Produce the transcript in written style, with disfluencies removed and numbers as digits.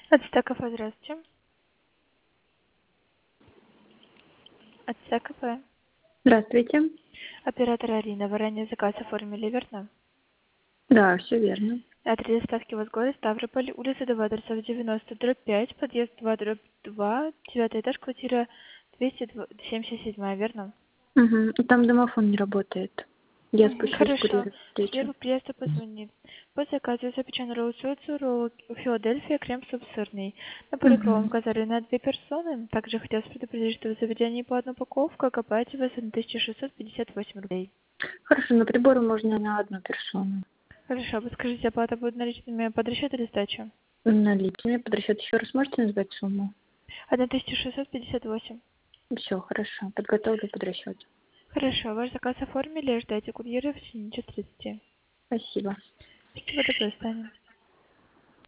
Ацтек кафе, здравствуйте. Ацтек кафе. Здравствуйте. Оператор Арина. Вы ранее заказ оформили, верно? Да, все верно. Адрес доставки в городе Ставрополь, улица Довлатовцев, 90/5, подъезд 2/2, 9 этаж, квартира 277, верно? Угу. Там домофон не работает. Я спущусь с Хорошо. курьером встречу. Первый приезд позвонит. По заказу запечен ролл соусу, ролл Филадельфия, крем-суп сырный. На поликровом Угу. указали на 2 персоны. Также хотелось предупредить, что в заведении по одной упаковке окупаете 1658 рублей. Хорошо, на приборы можно на одну персону. Хорошо, подскажите, оплата будет наличными под расчет или сдача? Наличными. Под расчет еще раз можете назвать сумму? 1658. Все, хорошо. Подготовлю под расчет. Хорошо, ваш заказ оформили, ждайте курьера в течение 30. Спасибо. Спасибо, до свидания.